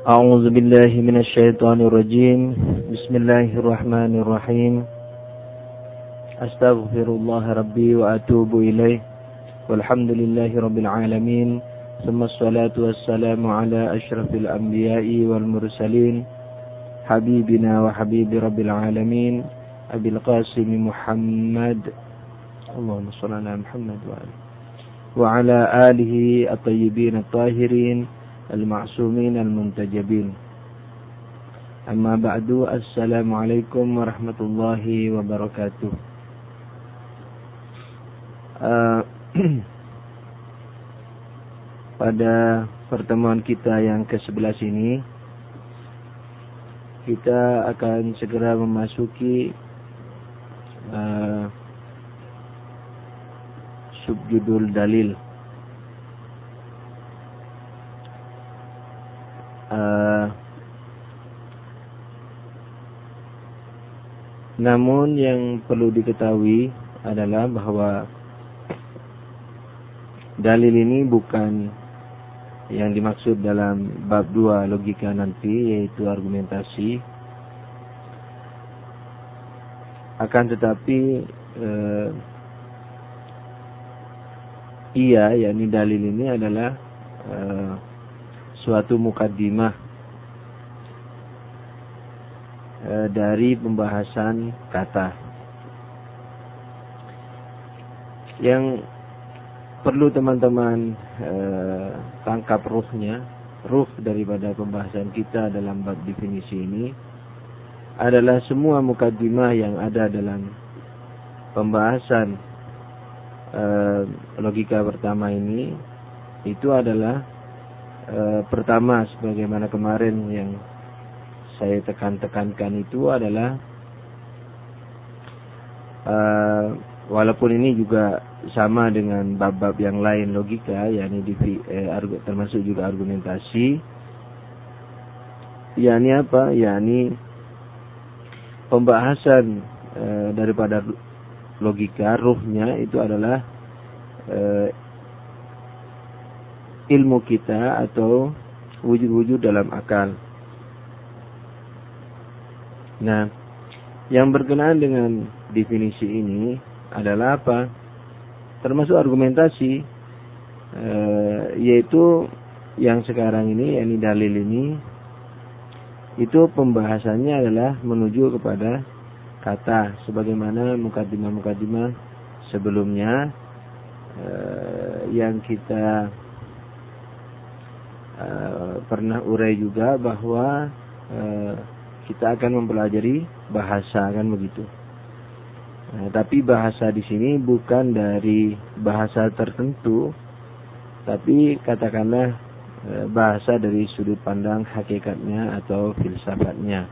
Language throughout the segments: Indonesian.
أعوذ بالله من الشيطان الرجيم. بسم الله الرحمن الرحيم. أستغفر الله ربي وأتوب إليه. والحمد لله رب العالمين. ثم الصلاة والسلام على أشرف الأنبياء والمرسلين حبيبنا وحبيب رب العالمين أبي القاسم محمد اللهم صل على محمد وعلى آله الطيبين الطاهرين المعصومين المنتجبين. أما بعد. Assalamualaikum warahmatullahi wabarakatuh. Pada pertemuan kita yang ke-11 ini, kita akan segera memasuki subjudul dalil. Namun yang perlu diketahui adalah bahwa dalil ini bukan yang dimaksud dalam bab 2 logika nanti, yaitu argumentasi. Akan tetapi yakni dalil ini adalah suatu mukaddimah dari pembahasan kata. Yang perlu teman-teman tangkap ruh daripada pembahasan kita dalam bab definisi ini adalah semua mukaddimah yang ada dalam pembahasan logika pertama ini, itu adalah pertama, sebagaimana kemarin yang saya tekankan itu adalah walaupun ini juga sama dengan bab-bab yang lain logika, yakni termasuk juga argumentasi. Yakni apa? Yakni pembahasan daripada logika, ruhnya itu adalah ilmu kita atau wujud-wujud dalam akal. Nah, yang berkenaan dengan definisi ini adalah apa? Termasuk argumentasi, yaitu yang sekarang ini, yakni dalil ini, itu pembahasannya adalah menuju kepada kata, sebagaimana mukaddimah-mukaddimah sebelumnya yang kita pernah urai juga, bahwa kita akan mempelajari bahasa, kan begitu. Tapi bahasa di sini bukan dari bahasa tertentu, tapi katakanlah bahasa dari sudut pandang hakikatnya atau filsafatnya.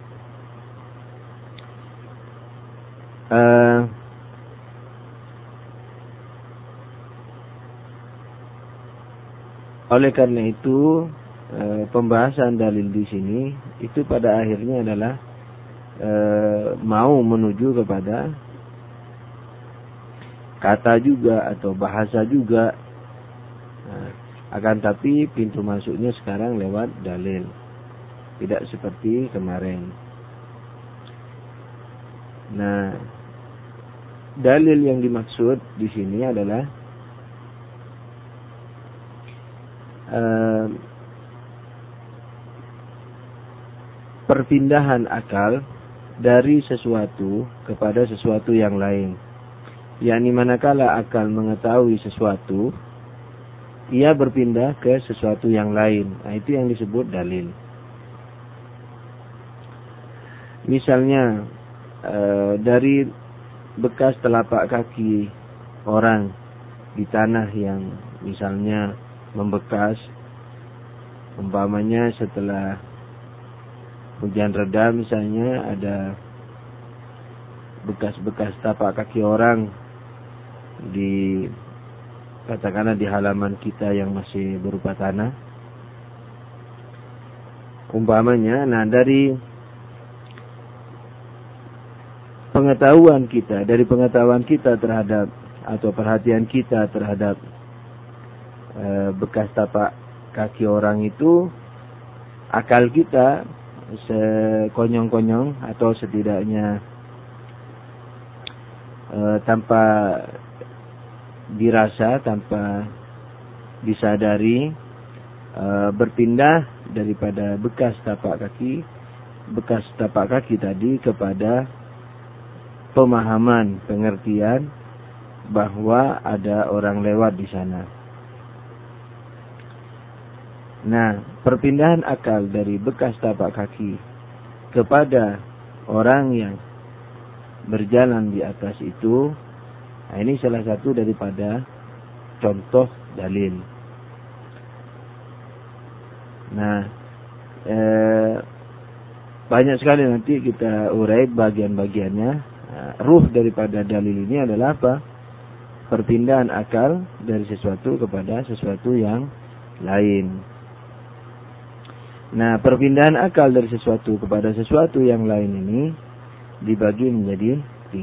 Oleh karena itu, pembahasan dalil di sini itu pada akhirnya adalah mau menuju kepada kata juga atau bahasa juga. Akan tapi pintu masuknya sekarang lewat dalil, tidak seperti kemarin. Nah, dalil yang dimaksud di sini adalah perpindahan akal dari sesuatu kepada sesuatu yang lain. Yakni manakala akal mengetahui sesuatu, ia berpindah ke sesuatu yang lain. Nah, itu yang disebut dalil. Misalnya dari bekas telapak kaki orang di tanah yang misalnya membekas, umpamanya setelah hujan reda misalnya ada bekas-bekas tapak kaki orang di, katakanlah di halaman kita yang masih berupa tanah umpamanya. Nah, dari pengetahuan kita terhadap atau perhatian kita terhadap bekas tapak kaki orang itu, akal kita sekonyong-konyong atau setidaknya tanpa dirasa, tanpa disadari, berpindah daripada bekas tapak kaki tadi kepada pemahaman, pengertian bahwa ada orang lewat di sana. Nah, perpindahan akal dari bekas tapak kaki kepada orang yang berjalan di atas itu, nah ini salah satu daripada contoh dalil. Nah, banyak sekali nanti kita urai bagian-bagiannya. Nah, ruh daripada dalil ini adalah apa? Perpindahan akal dari sesuatu kepada sesuatu yang lain. Nah, perpindahan akal dari sesuatu kepada sesuatu yang lain ini dibagi menjadi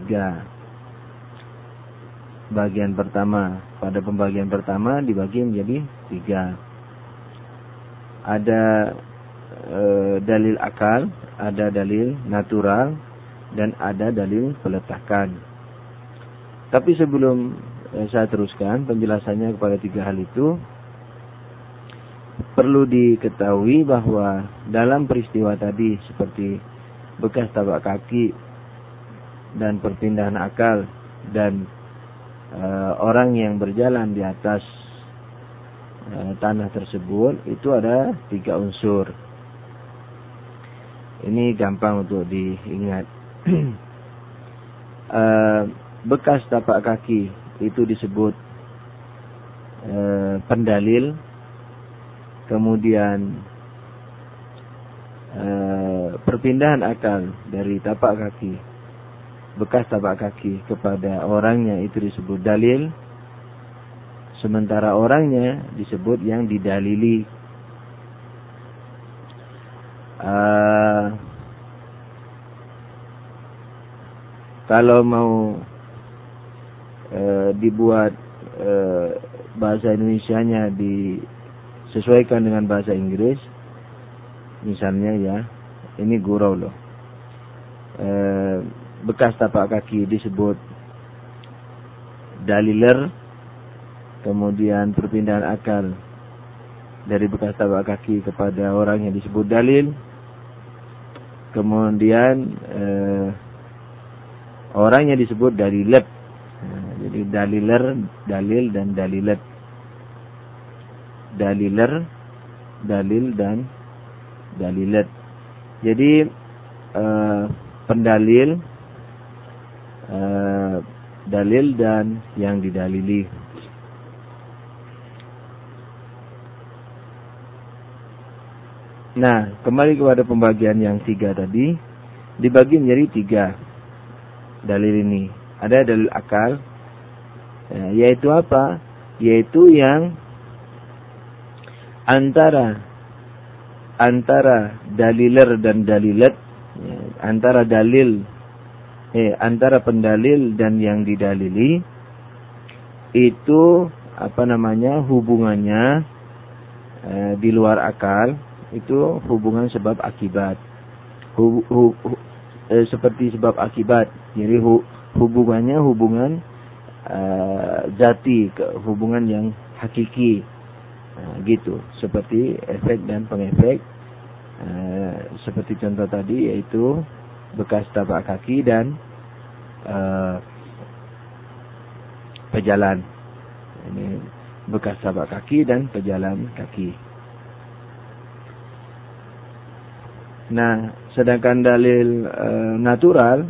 3. Bagian pertama, pada pembagian pertama dibagi menjadi 3. Ada dalil akal, ada dalil natural, dan ada dalil peletakan. Tapi sebelum saya teruskan penjelasannya kepada 3 hal itu, perlu diketahui bahwa dalam peristiwa tadi seperti bekas tapak kaki dan perpindahan akal dan orang yang berjalan di atas tanah tersebut, itu ada 3 unsur. Ini gampang untuk diingat. Bekas tapak kaki itu disebut pendalil. Kemudian perpindahan akal dari tapak kaki, bekas tapak kaki kepada orangnya itu disebut dalil. Sementara orangnya disebut yang didalili. Kalau mau dibuat bahasa Indonesianya disesuaikan dengan bahasa Inggris, misalnya ya, ini gurau loh. Bekas tapak kaki disebut daliler. Kemudian perpindahan akal dari bekas tapak kaki kepada orang yang disebut dalil. Kemudian orangnya disebut dalilet. Jadi daliler, dalil, dan dalilet. Daliler, dalil, dan dalilet. Jadi pendalil, dalil, dan yang didalili. Nah, kembali kepada pembagian yang 3 tadi, dibagi menjadi 3 dalil ini. Ada dalil akal, yaitu apa? Yaitu yang antara daliler dan dalilet, antara pendalil dan yang didalili, itu hubungannya di luar akal, itu hubungan sebab akibat. Seperti sebab akibat. Jadi hubungannya hubungan zati, hubungan yang hakiki. Gitu. Seperti efek dan pengefek. Seperti contoh tadi, yaitu bekas tapak kaki dan pejalan. Ini bekas tapak kaki dan pejalan kaki. Nah, sedangkan dalil natural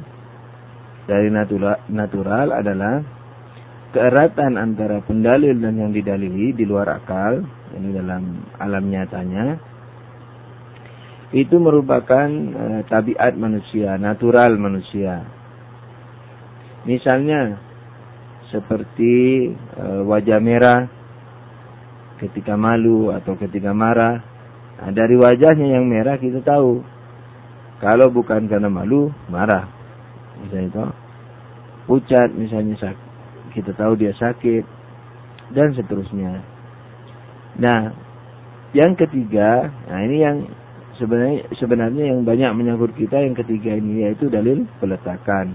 adalah keeratan antara pendalil dan yang didalili di luar akal, ini dalam alam nyatanya, itu merupakan tabiat manusia, natural manusia. Misalnya seperti wajah merah ketika malu atau ketika marah. Nah, dari wajahnya yang merah kita tahu kalau bukan karena malu, marah. Misalnya itu pucat, misalnya kita tahu dia sakit, dan seterusnya. Nah, yang ketiga, nah ini yang sebenarnya yang banyak menyangkut kita yang ketiga ini, yaitu dalil peletakan.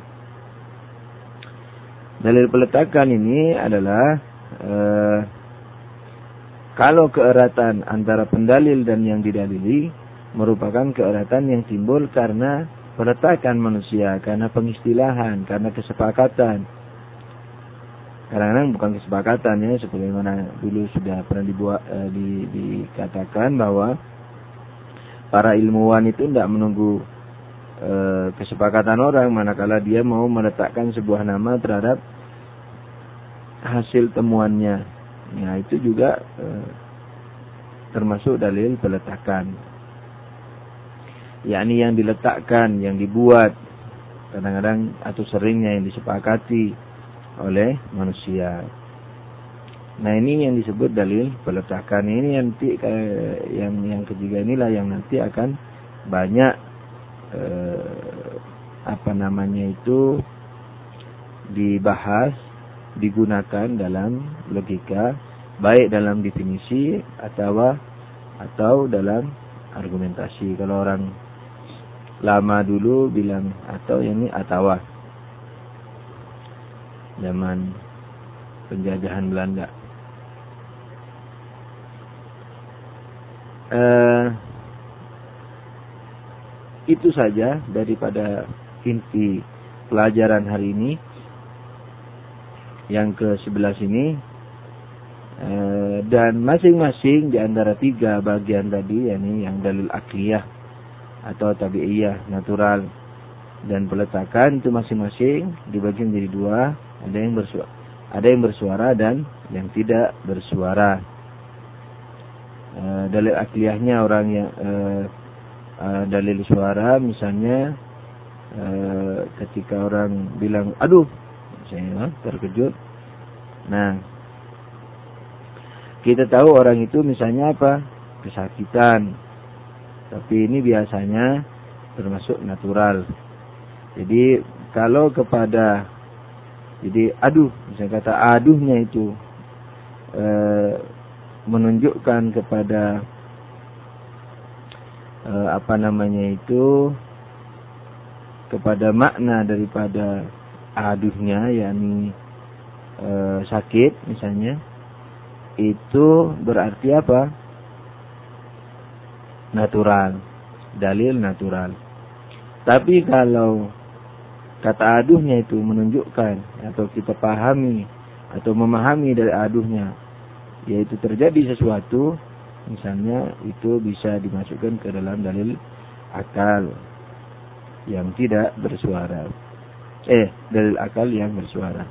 Dalil peletakan ini adalah kalau keeratan antara pendalil dan yang didalili merupakan keeratan yang timbul karena peletakan manusia, karena pengistilahan, karena kesepakatan. Kadang-kadang bukan kesepakatan ya, sebagaimana dulu sudah pernah dikatakan bahwa para ilmuwan itu tidak menunggu kesepakatan orang manakala dia mau meletakkan sebuah nama terhadap hasil temuannya. Nah, itu juga termasuk dalil peletakan. Yakni yang diletakkan, yang dibuat kadang-kadang atau seringnya yang disepakati oleh manusia. Nah, ini yang disebut dalil peletakan. Ini nanti yang ketiga inilah yang nanti akan banyak dibahas, digunakan dalam logika, baik dalam definisi atau dalam argumentasi. Kalau orang lama dulu bilang atau ini atawa, zaman penjajahan Belanda. Itu saja daripada inti pelajaran hari ini yang ke-11 ini. Dan masing-masing di antara tiga bagian tadi, yakni yang dalil akliyah atau tabi'iyah, natural, dan peletakan, itu masing-masing dibagi menjadi dua. Ada yang bersuara dan yang tidak bersuara. Dalil akliyahnya orang yang dalil suara, misalnya ketika orang bilang aduh, saya terkejut. Nah, kita tahu orang itu misalnya apa? Kesakitan. Tapi ini biasanya termasuk natural. Jadi kalau aduh, misalnya kata aduhnya itu menunjukkan kepada kepada makna daripada aduhnya, yakni sakit misalnya, itu berarti apa? Natural, dalil natural. Tapi kalau kata aduhnya itu menunjukkan atau kita pahami atau memahami dari aduhnya, yaitu terjadi sesuatu, misalnya, itu bisa dimasukkan ke dalam dalil akal yang tidak bersuara. Dalil akal yang bersuara.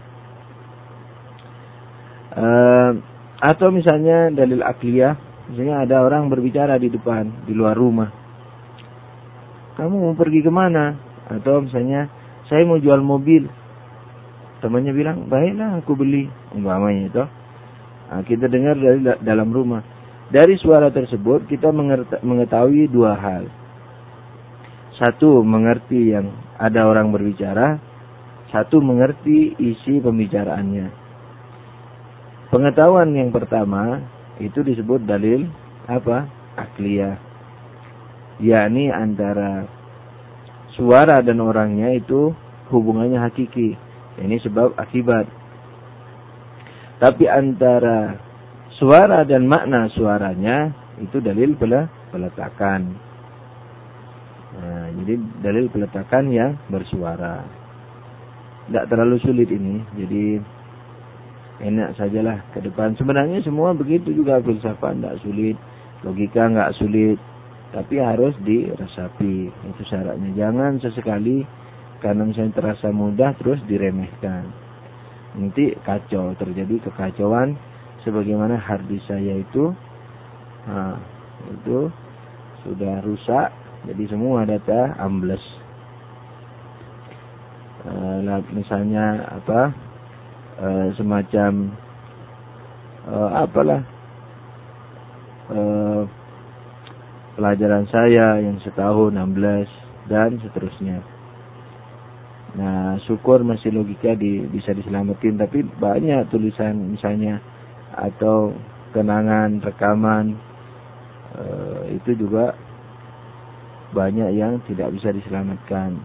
Atau misalnya dalil akliyah, misalnya ada orang berbicara di depan, di luar rumah. Kamu mau pergi kemana? Atau misalnya, saya mau jual mobil. Temannya bilang, baiklah aku beli. Umpamanya itu. Nah, kita dengar dari dalam rumah. Dari suara tersebut kita mengetahui dua hal. Satu, mengerti yang ada orang berbicara. Satu, mengerti isi pembicaraannya. Pengetahuan yang pertama itu disebut dalil apa? Akliyah. Yakni antara suara dan orangnya itu hubungannya hakiki. Ini sebab akibat. Tapi antara suara dan makna suaranya itu dalil peletakan. Nah, jadi dalil peletakan yang bersuara. Tidak terlalu sulit ini. Jadi enak sajalah ke depan. Sebenarnya semua begitu juga, filsafat tidak sulit, logika nggak sulit, tapi harus diresapi. Itu syaratnya. Jangan sesekali karena misalnya terasa mudah terus diremehkan. Nanti kacau, terjadi kekacauan. Sebagaimana harddisk saya itu sudah rusak, jadi semua data ambles. Misalnya semacam pelajaran saya yang setahun 16 dan seterusnya. Nah, syukur masih logika bisa diselamatin, tapi banyak tulisan misalnya atau kenangan rekaman itu juga banyak yang tidak bisa diselamatkan.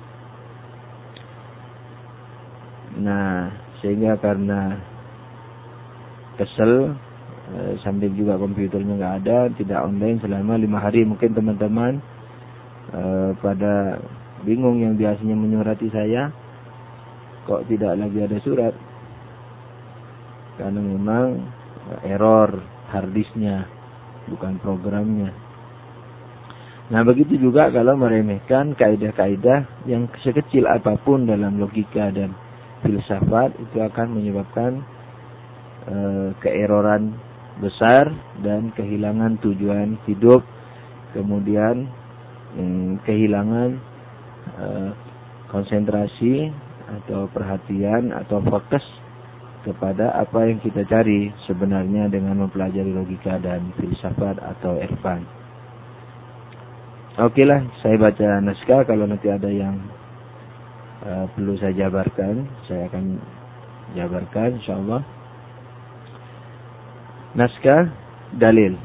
Nah, sehingga karena kesel, sambil juga komputernya nggak ada, tidak online selama 5 hari. Mungkin teman-teman pada bingung, yang biasanya menyurati saya kok tidak lagi ada surat, karena memang error harddisknya, bukan programnya. Nah, begitu juga kalau meremehkan kaidah-kaidah yang sekecil apapun dalam logika dan filsafat, itu akan menyebabkan keeroran besar dan kehilangan tujuan hidup, kemudian kehilangan konsentrasi atau perhatian atau fokus kepada apa yang kita cari sebenarnya dengan mempelajari logika dan filsafat atau irfan. Oke lah, saya baca naskah. Kalau nanti ada yang perlu saya jabarkan, saya akan jabarkan insyaallah. Naskah dalil.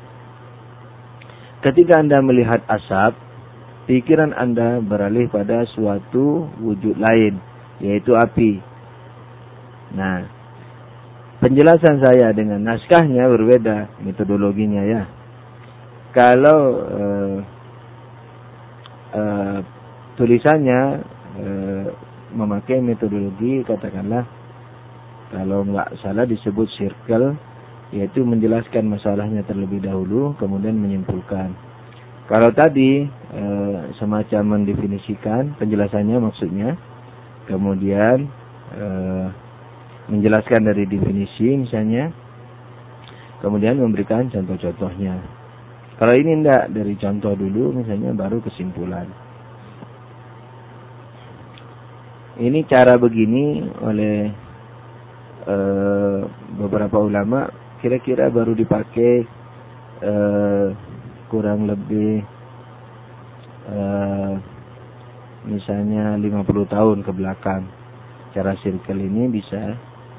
Ketika Anda melihat asap, pikiran Anda beralih pada suatu wujud lain, yaitu api. Nah, penjelasan saya dengan naskahnya berbeda metodologinya ya. Kalau tulisannya memakai metodologi, katakanlah kalau nggak salah disebut circle, yaitu menjelaskan masalahnya terlebih dahulu kemudian menyimpulkan. Kalau tadi semacam mendefinisikan penjelasannya maksudnya, kemudian menjelaskan dari definisi misalnya, kemudian memberikan contoh-contohnya. Kalau ini enggak, dari contoh dulu misalnya baru kesimpulan. Ini cara begini oleh beberapa ulama kira-kira baru dipakai kurang lebih misalnya 50 tahun ke belakang. Cara circle ini bisa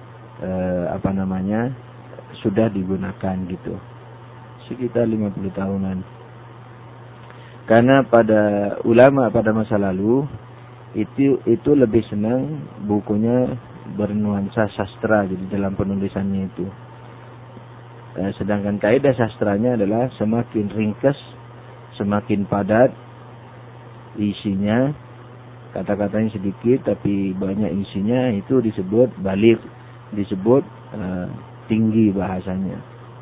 sudah digunakan gitu, sekitar 50 tahunan. Karena pada ulama pada masa lalu itu lebih senang bukunya bernuansa sastra, jadi dalam penulisannya itu. Sedangkan kaidah sastranya adalah semakin ringkas, semakin padat isinya, kata-katanya sedikit tapi banyak isinya, itu disebut baligh, disebut tinggi bahasanya.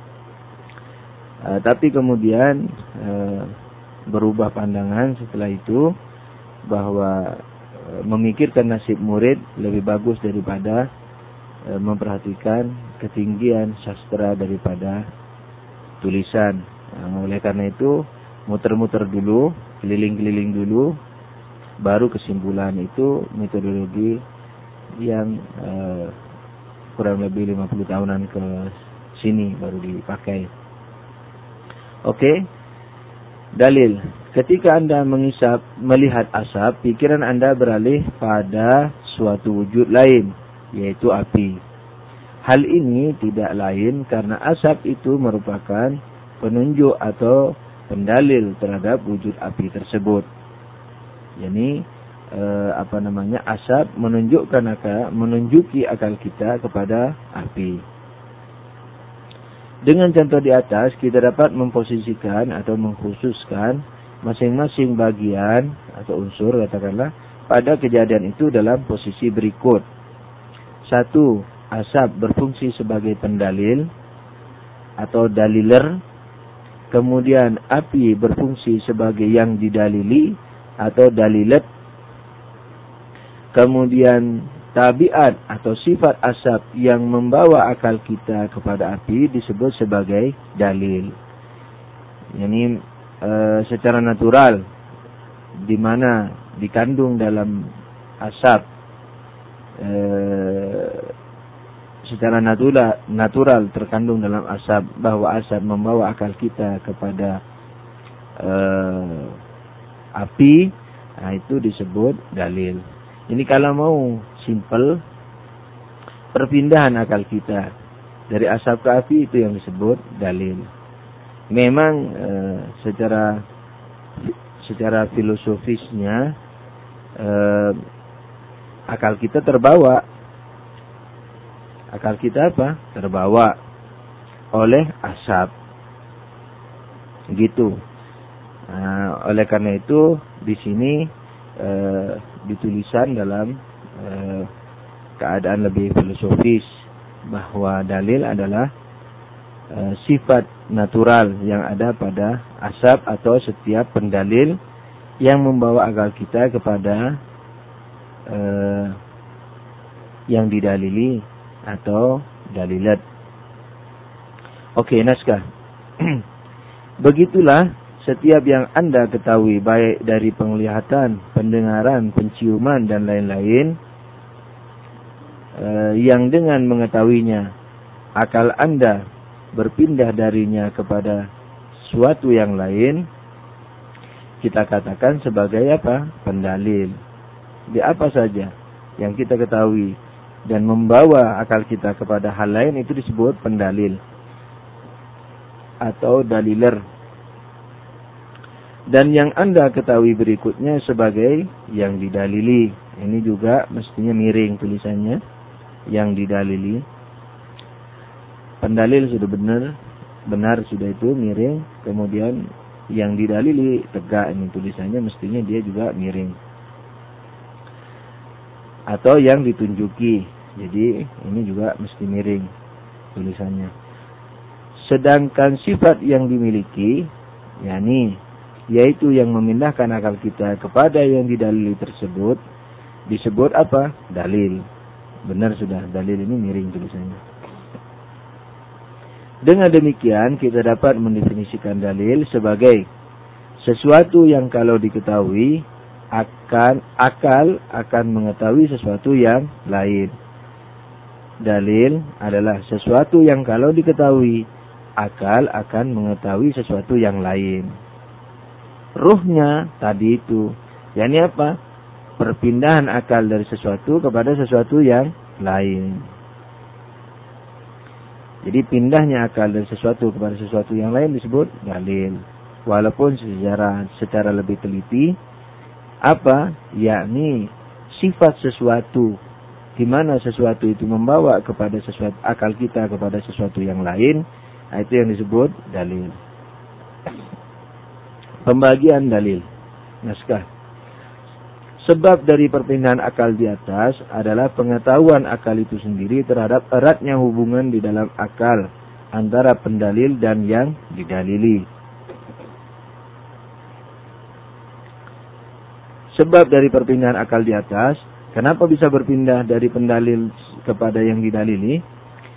Tapi kemudian berubah pandangan setelah itu, bahwa memikirkan nasib murid lebih bagus daripada memperhatikan ketinggian sastra daripada tulisan. Oleh karena itu muter-muter dulu, keliling-keliling dulu, baru kesimpulan. Itu metodologi yang kurang lebih 50 tahunan ke sini baru dipakai. Oke. Dalil. Ketika Anda melihat asap, pikiran Anda beralih pada suatu wujud lain, yaitu api. Hal ini tidak lain karena asap itu merupakan penunjuk atau pendalil terhadap wujud api tersebut. Jadi asap menunjuki akal kita kepada api. Dengan contoh di atas, kita dapat memposisikan atau mengkhususkan masing-masing bagian atau unsur, katakanlah, pada kejadian itu dalam posisi berikut. 1. Asap berfungsi sebagai pendalil atau daliler. Kemudian api berfungsi sebagai yang didalili atau dalilat. Kemudian tabiat atau sifat asap yang membawa akal kita kepada api disebut sebagai dalil. Yani secara natural, di mana dikandung dalam asap secara natural terkandung dalam asap bahwa asap membawa akal kita kepada api, nah itu disebut dalil. Ini kalau mau simple, perpindahan akal kita dari asap ke api itu yang disebut dalil. Memang secara secara filosofisnya akal kita terbawa. Akal kita apa? Terbawa oleh asap. Gitu. Oleh karena itu di sini ditulisan dalam keadaan lebih filosofis bahwa dalil adalah sifat natural yang ada pada asap atau setiap pendalil yang membawa akal kita kepada yang didalili atau dalilat. Oke, naskah. Begitulah setiap yang Anda ketahui baik dari penglihatan, pendengaran, penciuman dan lain-lain yang dengan mengetahuinya akal Anda berpindah darinya kepada suatu yang lain, kita katakan sebagai apa? Pendalil. Di apa saja yang kita ketahui dan membawa akal kita kepada hal lain itu disebut pendalil atau daliler. Dan yang Anda ketahui berikutnya sebagai yang didalili. Ini juga mestinya miring tulisannya, yang didalili. Pendalil sudah benar sudah itu miring, kemudian yang didalili tegak, ini tulisannya mestinya dia juga miring. Atau yang ditunjuki, jadi ini juga mesti miring tulisannya. Sedangkan sifat yang dimiliki, yaitu yang memindahkan akal kita kepada yang didalili tersebut, disebut apa? Dalil. Benar sudah, dalil ini miring tulisannya. Dengan demikian kita dapat mendefinisikan dalil sebagai sesuatu yang kalau diketahui akal akan mengetahui sesuatu yang lain. Dalil adalah sesuatu yang kalau diketahui akal akan mengetahui sesuatu yang lain. Ruhnya tadi itu, yakni apa? Perpindahan akal dari sesuatu kepada sesuatu yang lain. Jadi pindahnya akal dari sesuatu kepada sesuatu yang lain disebut dalil. Walaupun secara lebih teliti, apa? Yakni sifat sesuatu, di mana sesuatu itu membawa kepada sesuatu akal kita kepada sesuatu yang lain, itu yang disebut dalil. Pembagian dalil. Naskah. Sebab dari perpindahan akal di atas adalah pengetahuan akal itu sendiri terhadap eratnya hubungan di dalam akal antara pendalil dan yang didalili. Sebab dari perpindahan akal di atas, kenapa bisa berpindah dari pendalil kepada yang didalili?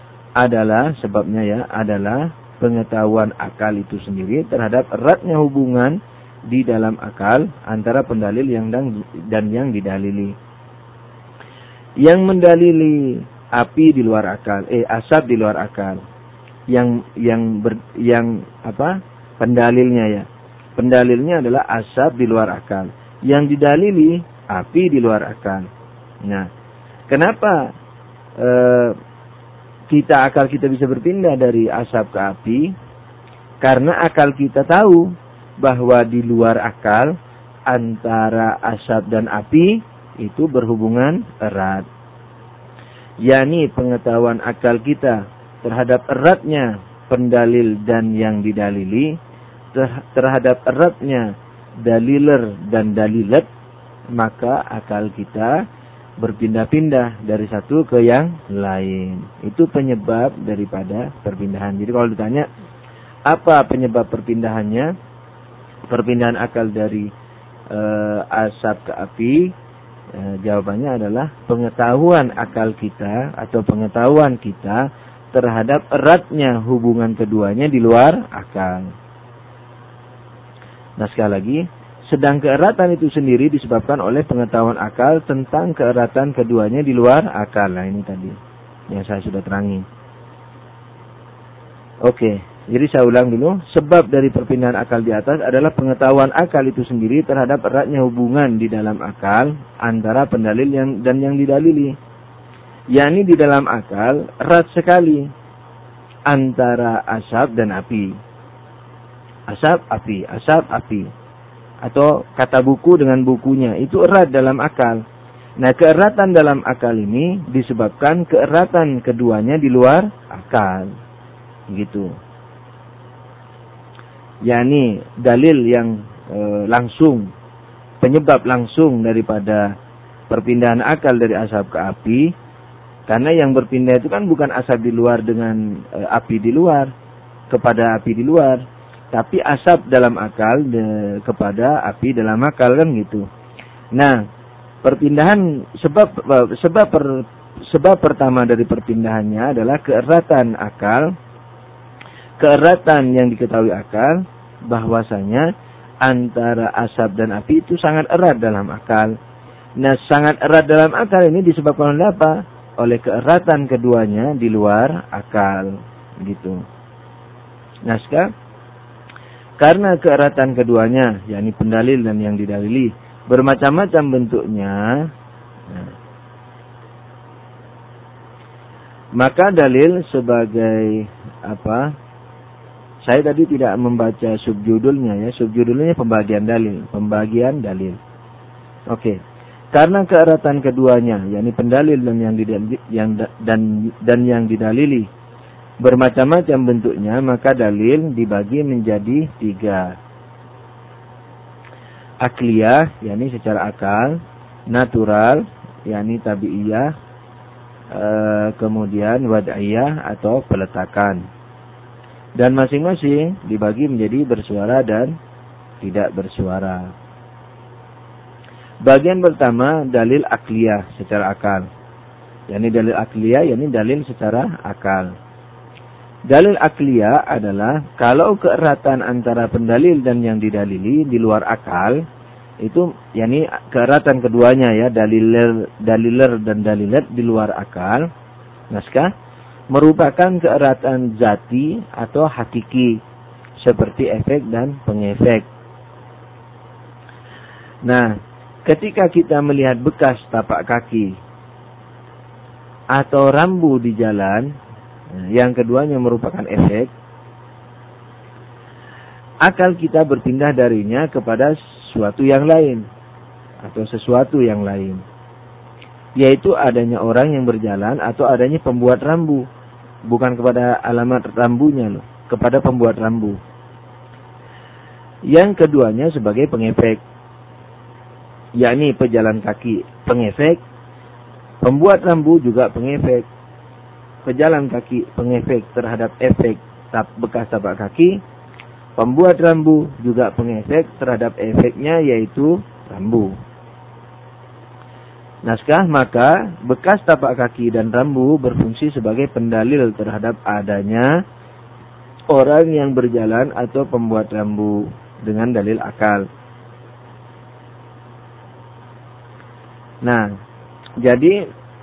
Adalah pengetahuan akal itu sendiri terhadap eratnya hubungan di dalam akal antara pendalil dan yang didalili. Yang mendalili api di luar akal, asap di luar akal. Pendalilnya ya. Pendalilnya adalah asap di luar akal. Yang didalili api di luar akal. Nah, kenapa akal kita bisa berpindah dari asap ke api? Karena akal kita tahu bahwa di luar akal antara asap dan api itu berhubungan erat. yakni pengetahuan akal kita terhadap eratnya pendalil dan yang didalili, terhadap eratnya daliler dan dalilat, maka akal kita berpindah-pindah dari satu ke yang lain. Itu penyebab daripada perpindahan. Jadi kalau ditanya apa penyebab perpindahannya, perpindahan akal dari asap ke api, jawabannya adalah pengetahuan akal kita atau pengetahuan kita terhadap eratnya hubungan keduanya di luar akal. Nah sekali lagi, sedang keeratan itu sendiri disebabkan oleh pengetahuan akal tentang keeratan keduanya di luar akal. Nah ini tadi yang saya sudah terangi. Oke, jadi saya ulang dulu. Sebab dari perpindahan akal di atas adalah pengetahuan akal itu sendiri terhadap eratnya hubungan di dalam akal antara pendalil dan yang didalili. Yakni di dalam akal erat sekali antara asap dan api. Asap, api, asap, api. atau kata buku dengan bukunya, itu erat dalam akal. Nah, keeratan dalam akal ini disebabkan keeratan keduanya di luar akal. Gitu. yakni dalil yang langsung, penyebab langsung daripada perpindahan akal dari asap ke api. Karena yang berpindah itu kan bukan asap di luar dengan api di luar, kepada api di luar, tapi asap dalam akal kepada api dalam akal, kan gitu. Nah, perpindahan sebab pertama dari perpindahannya adalah keeratan akal. Keeratan yang diketahui akal bahwasanya antara asap dan api itu sangat erat dalam akal. Nah, sangat erat dalam akal ini disebabkan oleh apa? Oleh keeratan keduanya di luar akal, gitu. Naskah, karena keeratan keduanya, yakni pendalil dan yang didalili, bermacam-macam bentuknya, maka dalil sebagai apa? Saya tadi tidak membaca subjudulnya ya. Subjudulnya pembagian dalil. Oke. Karena keeratan keduanya, yakni pendalil dan yang didalili bermacam-macam bentuknya, maka dalil dibagi menjadi 3. Akliyah, yakni secara akal; natural, yakni tabi'iyah; kemudian wad'iyah atau peletakan. Dan masing-masing dibagi menjadi bersuara dan tidak bersuara. Bagian pertama, dalil akliyah, secara akal. yakni dalil akliyah, yakni dalil secara akal. Dalil akliyah adalah kalau keeratan antara pendalil dan yang didalili di luar akal, itu yakni keeratan keduanya ya, daliler dan dalilat di luar akal, naskah, merupakan keeratan zati atau hakiki, seperti efek dan pengefek. Nah, ketika kita melihat bekas tapak kaki atau rambu di jalan, yang keduanya merupakan efek, akal kita berpindah darinya kepada sesuatu yang lain atau sesuatu yang lain, yaitu adanya orang yang berjalan atau adanya pembuat rambu, bukan kepada alamat rambunya loh, kepada pembuat rambu. Yang keduanya sebagai pengefek, yakni pejalan kaki pengefek, pembuat rambu juga pengefek. Pejalan kaki pengefek terhadap efek bekas tapak kaki, pembuat rambu juga pengefek terhadap efeknya, yaitu rambu. Naskah, maka bekas tapak kaki dan rambu berfungsi sebagai pendalil terhadap adanya orang yang berjalan atau pembuat rambu dengan dalil akal. Nah, jadi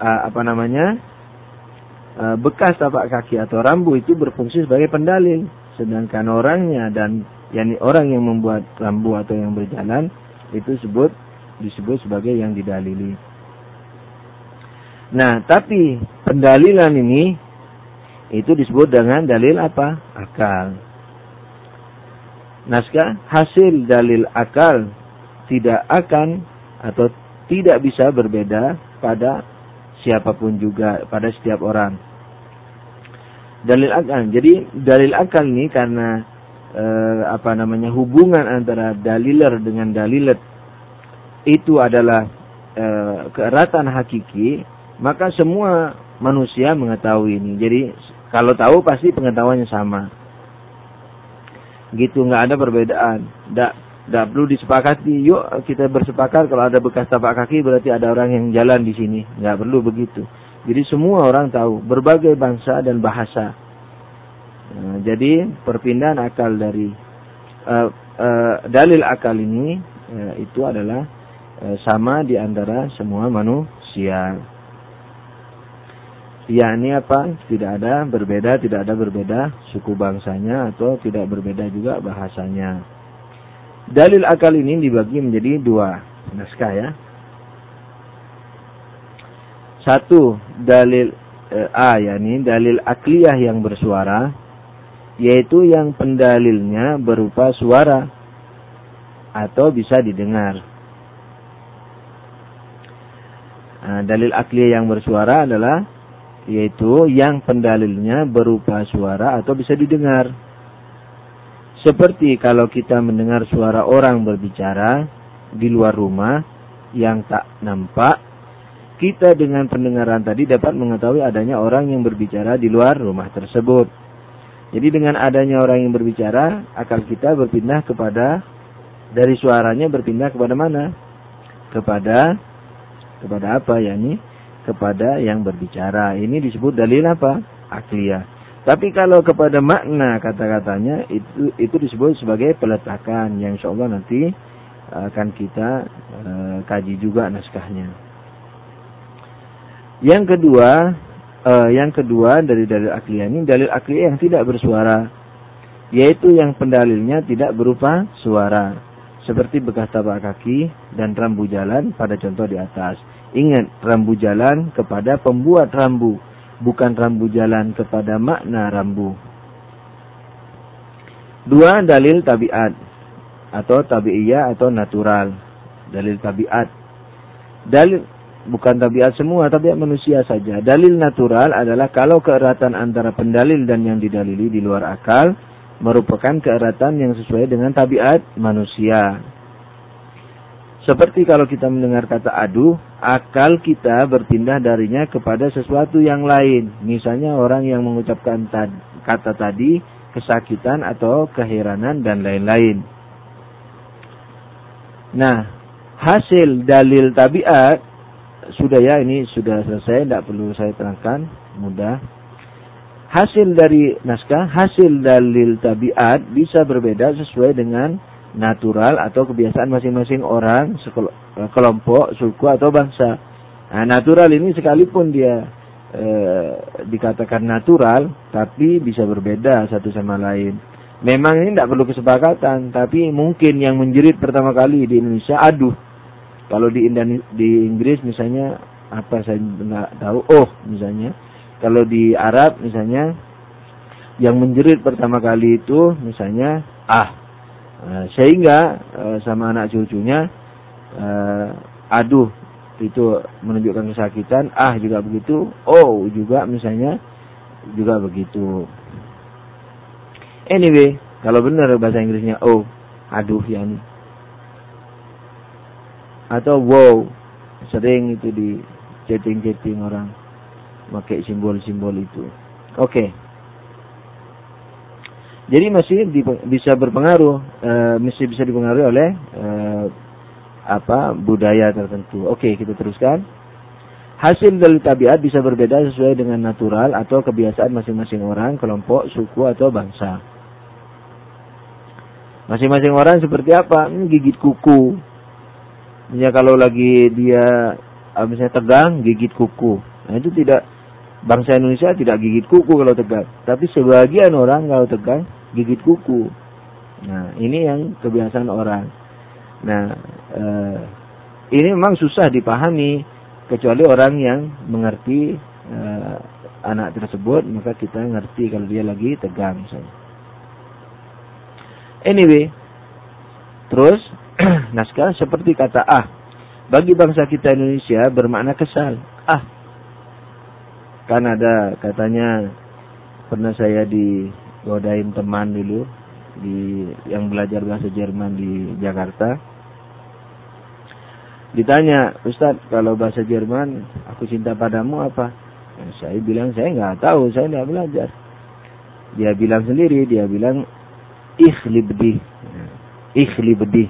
bekas tapak kaki atau rambu itu berfungsi sebagai pendalil, sedangkan orangnya dan yakni orang yang membuat rambu atau yang berjalan itu disebut sebagai yang didalili. Nah, tapi pendalilan ini itu disebut dengan dalil apa? Akal. Naskah, hasil dalil akal tidak akan atau tidak bisa berbeda pada siapapun juga, pada setiap orang. Dalil akal. Jadi dalil akal ini karena hubungan antara daliler dengan dalilat itu adalah keeratan hakiki, maka semua manusia mengetahui ini. Jadi kalau tahu pasti pengetahuannya sama. Gitu, nggak ada perbedaan. Nggak perlu disepakati. Yuk kita bersepakat kalau ada bekas tapak kaki berarti ada orang yang jalan di sini. Nggak perlu begitu. Jadi semua orang tahu, berbagai bangsa dan bahasa. Nah, jadi perpindahan akal dari dalil akal ini itu adalah sama di antara semua manusia. Yakni apa? Tidak ada berbeda suku bangsanya atau tidak berbeda juga bahasanya. Dalil akal ini dibagi menjadi 2 naskah ya. 1, dalil yakni dalil akliyah yang bersuara, yaitu yang pendalilnya berupa suara. atau bisa didengar. Nah, dalil akliyah yang bersuara adalah yaitu yang pendalilnya berupa suara atau bisa didengar. Seperti kalau kita mendengar suara orang berbicara di luar rumah yang tak nampak, kita dengan pendengaran tadi dapat mengetahui adanya orang yang berbicara di luar rumah tersebut. Jadi dengan adanya orang yang berbicara, akal kita berpindah dari suaranya berpindah kepada mana? Kepada apa ya ini? Kepada yang berbicara. Ini disebut dalil apa? Akliyah. Tapi kalau kepada makna kata-katanya itu disebut sebagai peletakan yang insyaallah nanti akan kita kaji juga naskahnya. Yang kedua dari dalil akliyah ini dalil akliyah yang tidak bersuara, yaitu yang pendalilnya tidak berupa suara, seperti bekas tapak kaki dan rambu jalan pada contoh di atas. Ingat, rambu jalan kepada pembuat rambu, bukan rambu jalan kepada makna rambu. 2. Dalil tabiat atau tabi'iyah atau natural. Dalil tabiat. Dalil bukan tabiat semua, tabiat manusia saja. Dalil natural adalah kalau keeratan antara pendalil dan yang didalili di luar akal merupakan keeratan yang sesuai dengan tabiat manusia. Seperti kalau kita mendengar kata aduh, akal kita berpindah darinya kepada sesuatu yang lain. Misalnya orang yang mengucapkan kata tadi kesakitan atau keheranan dan lain-lain. Nah, hasil dalil tabiat sudah ya, ini sudah selesai, tidak perlu saya terangkan, mudah. Hasil dari naskah, hasil dalil tabiat bisa berbeda sesuai dengan natural atau kebiasaan masing-masing orang, kelompok, suku atau bangsa. Nah, natural ini sekalipun dia dikatakan natural, tapi bisa berbeda satu sama lain. Memang ini tidak perlu kesepakatan, tapi mungkin yang menjerit pertama kali di Indonesia aduh. Kalau di Inggris misalnya apa saya nggak tahu, oh misalnya. Kalau di Arab misalnya yang menjerit pertama kali itu misalnya sehingga sama anak cucunya aduh itu menunjukkan kesakitan, juga begitu, oh juga misalnya juga begitu. Anyway, kalau benar bahasa Inggrisnya oh, aduh ya ini. Atau wow, sering itu di chatting orang pakai simbol-simbol itu. Oke. Jadi masih bisa berpengaruh, masih bisa dipengaruhi oleh budaya tertentu. Oke, kita teruskan. Hasil dari tabiat bisa berbeda sesuai dengan natural atau kebiasaan masing-masing orang, kelompok, suku atau bangsa. Masing-masing orang seperti apa? Gigit kuku. Ya kalau lagi dia misalnya tegang, gigit kuku. Nah itu tidak, bangsa Indonesia tidak gigit kuku kalau tegang. Tapi sebagian orang kalau tegang, gigit kuku. Nah ini yang kebiasaan orang. Nah ini memang susah dipahami, kecuali orang yang mengerti anak tersebut, maka kita ngerti kalau dia lagi tegang misalnya. Anyway, terus naskah seperti kata bagi bangsa kita Indonesia bermakna kesal. Kan ada katanya pernah saya digodain teman dulu yang belajar bahasa Jerman di Jakarta. Ditanya, Ustaz, kalau bahasa Jerman aku cinta padamu apa? Saya bilang saya nggak tahu, saya nggak belajar. Dia bilang sendiri, dia bilang ich liebe dich. Ich liebe dich.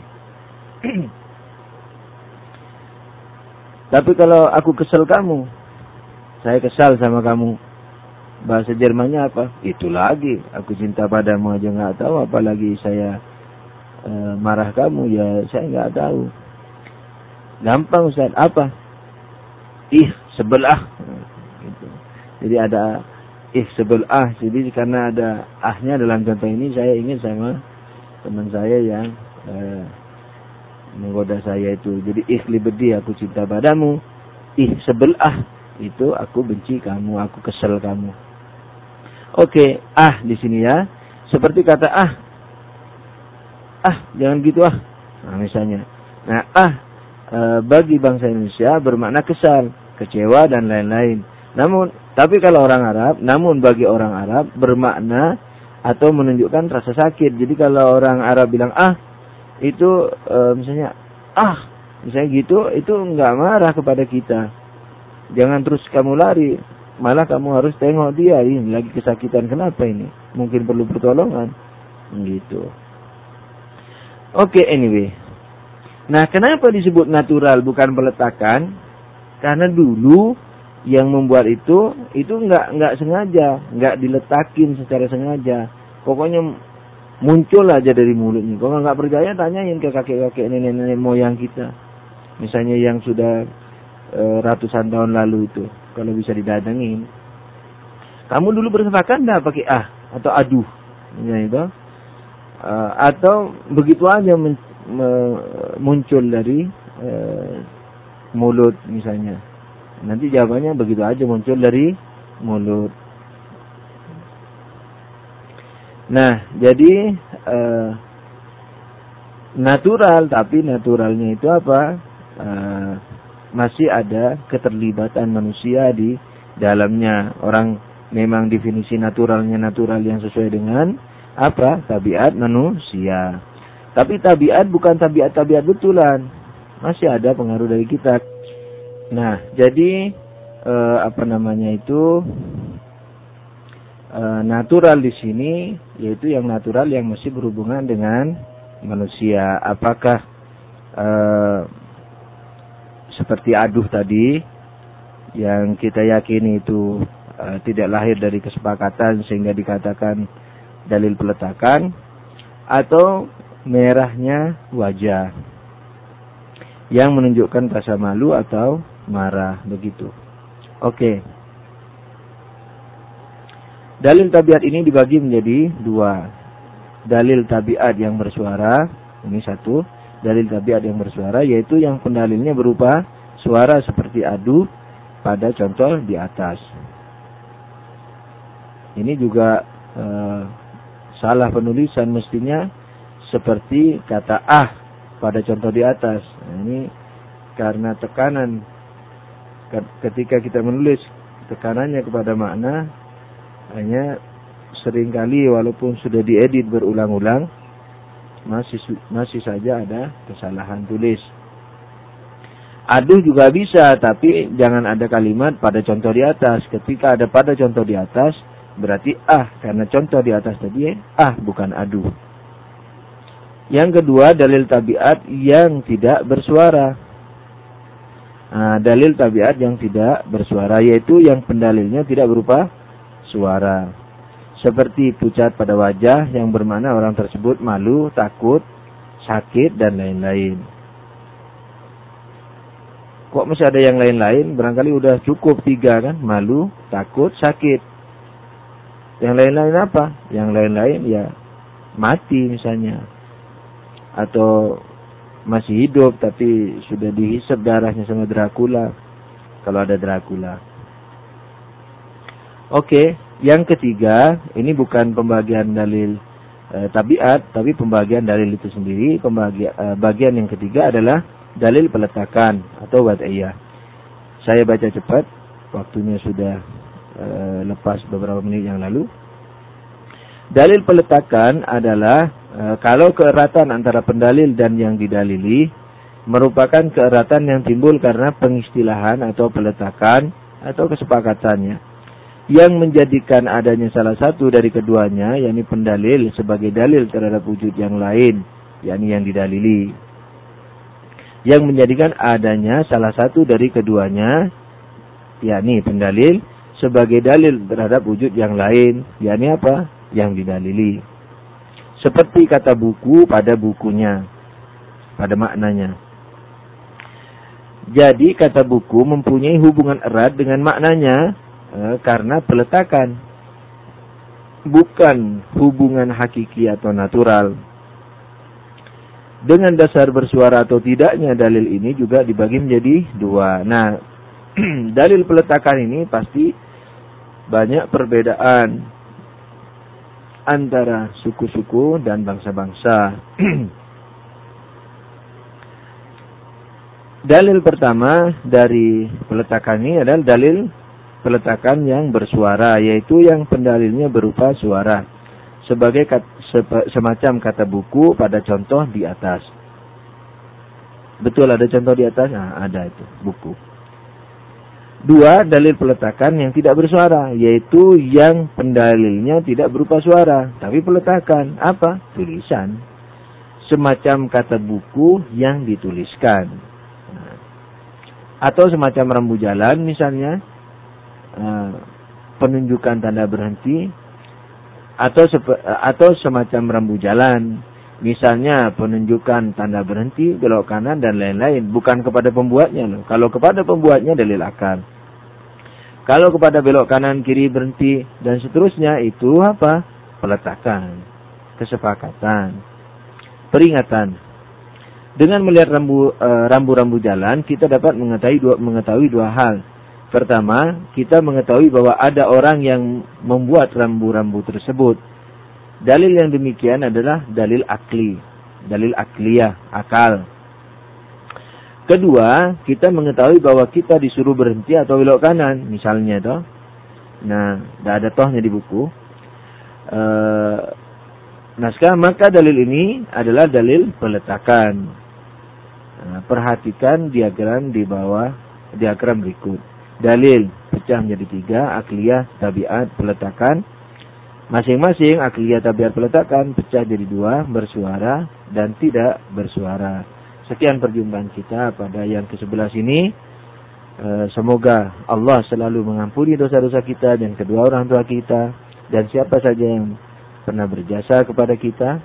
Tapi kalau aku kesal kamu, saya kesal sama kamu, bahasa Jermannya apa? Itu lagi, aku cinta padamu aja nggak tahu, apalagi saya marah kamu, ya saya nggak tahu. Gampang Ustaz, apa? Sebelah. Gitu. Jadi ada sebelah, jadi karena ada ahnya dalam contoh ini, saya ingin sama teman saya yang menggoda saya itu. Jadi libedi, aku cinta padamu. Sebelah, itu aku benci kamu, aku kesel kamu. Oke, di sini ya. Seperti kata jangan gitu . Nah, misalnya. Nah, bagi bangsa Indonesia bermakna kesal, kecewa dan lain-lain. Tapi kalau orang Arab, namun bagi orang Arab bermakna atau menunjukkan rasa sakit. Jadi kalau orang Arab bilang itu misalnya misalnya gitu, itu enggak marah kepada kita. Jangan terus kamu lari, malah kamu harus tengok dia, ini lagi kesakitan, kenapa ini? Mungkin perlu pertolongan. Gitu. Oke, anyway. Nah, kenapa disebut natural bukan peletakan? Karena dulu yang membuat itu enggak sengaja, enggak diletakin secara sengaja. Pokoknya muncul aja dari mulutnya. Kalau enggak percaya tanyain ke kakek-kakek, nenek-nenek moyang kita. Misalnya yang sudah ratusan tahun lalu itu, kalau bisa didatengin. Kamu dulu bersepakat enggak pakai atau aduh? Ya itu. Atau begitu aja muncul dari mulut misalnya. Nanti jawabannya begitu aja muncul dari mulut. Nah, jadi natural, tapi naturalnya itu apa? Masih ada keterlibatan manusia di dalamnya. Orang memang definisi naturalnya natural yang sesuai dengan apa? Tabiat manusia. Tapi tabiat bukan tabiat betulan. Masih ada pengaruh dari kita. Nah, jadi natural di sini yaitu yang natural yang masih berhubungan dengan manusia. Apakah seperti aduh tadi yang kita yakini itu tidak lahir dari kesepakatan sehingga dikatakan dalil peletakan, atau merahnya wajah yang menunjukkan rasa malu atau marah, begitu. Oke. Dalil tabiat ini dibagi menjadi dua. Dalil tabiat yang bersuara, ini satu. Dalil tabiat yang bersuara yaitu yang pendalilnya berupa suara seperti aduh pada contoh di atas. Ini juga salah penulisan, mestinya seperti kata pada contoh di atas. Nah, ini karena tekanan ketika kita menulis, tekanannya kepada makna hanya seringkali walaupun sudah diedit berulang-ulang masih saja ada kesalahan tulis. Aduh juga bisa, tapi jangan ada kalimat pada contoh di atas. Ketika ada pada contoh di atas berarti karena contoh di atas tadi bukan aduh. Yang kedua, dalil tabiat yang tidak bersuara. Dalil tabiat yang tidak bersuara yaitu yang pendalilnya tidak berupa suara. Seperti pucat pada wajah yang bermakna orang tersebut malu, takut, sakit, dan lain-lain. Kok masih ada yang lain-lain? Barangkali udah cukup 3 kan? Malu, takut, sakit. Yang lain-lain apa? Yang lain-lain ya mati misalnya. Atau masih hidup tapi sudah dihisap darahnya sama Dracula, kalau ada Dracula. Oke, yang ketiga, ini bukan pembagian dalil tabiat, tapi pembagian dalil itu sendiri. Bagian yang ketiga adalah dalil peletakan atau wad'iyah. Saya baca cepat, waktunya sudah lepas beberapa menit yang lalu. Dalil peletakan adalah kalau keeratan antara pendalil dan yang didalili merupakan keeratan yang timbul karena pengistilahan atau peletakan atau kesepakatannya yang menjadikan adanya salah satu dari keduanya, yakni pendalil sebagai dalil terhadap wujud yang lain, yakni yang didalili, yang menjadikan adanya salah satu dari keduanya, yakni pendalil sebagai dalil terhadap wujud yang lain, yakni apa? Yang didalili. Seperti kata buku pada bukunya, pada maknanya. Jadi kata buku mempunyai hubungan erat dengan maknanya karena peletakan, bukan hubungan hakiki atau natural. Dengan dasar bersuara atau tidaknya dalil ini juga dibagi menjadi 2. Nah, dalil peletakan ini pasti banyak perbedaan antara suku-suku dan bangsa-bangsa. Dalil pertama dari peletakan ini adalah dalil peletakan yang bersuara, yaitu yang pendalilnya berupa suara, sebagai semacam kata buku pada contoh di atas. Betul ada contoh di atas? Nah, ada itu, buku. Dua, dalil peletakan yang tidak bersuara, yaitu yang pendalilnya tidak berupa suara, tapi peletakan. Apa? Tulisan. Semacam kata buku yang dituliskan. Atau semacam rambu jalan misalnya, penunjukan tanda berhenti, atau semacam rambu jalan, misalnya penunjukan tanda berhenti, belok kanan dan lain-lain, bukan kepada pembuatnya loh. Kalau kepada pembuatnya dalil akal. Kalau kepada belok kanan, kiri, berhenti dan seterusnya, itu apa? Peletakan, kesepakatan, peringatan. Dengan melihat rambu-rambu jalan, kita dapat mengetahui dua hal. Pertama, kita mengetahui bahwa ada orang yang membuat rambu-rambu tersebut. Dalil yang demikian adalah dalil akli, dalil akliyah, akal. Kedua, kita mengetahui bahwa kita disuruh berhenti atau belok kanan, misalnya toh. Nah, tidak ada tohnya di buku. Maka dalil ini adalah dalil peletakan. Nah, perhatikan diagram di bawah, diagram berikut. Dalil pecah menjadi 3, akliyah, tabiat, peletakan. Masing-masing akliyah, tabiat, peletakan pecah jadi 2, bersuara dan tidak bersuara. Sekian perjumpaan kita pada yang ke-11 ini. Semoga Allah selalu mengampuni dosa-dosa kita dan kedua orang tua kita dan siapa saja yang pernah berjasa kepada kita.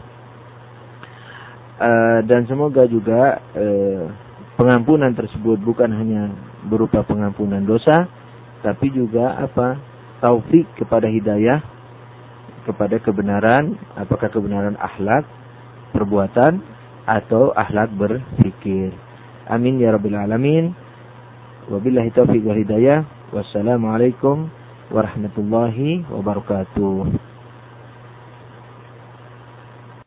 Dan semoga juga pengampunan tersebut bukan hanya berupa pengampunan dosa, tapi juga taufik kepada hidayah, kepada kebenaran, apakah kebenaran akhlak, perbuatan, atau akhlak berpikir. Amin ya rabbil alamin. Wabillahi taufiq wal hidayah. Wassalamualaikum warahmatullahi wabarakatuh.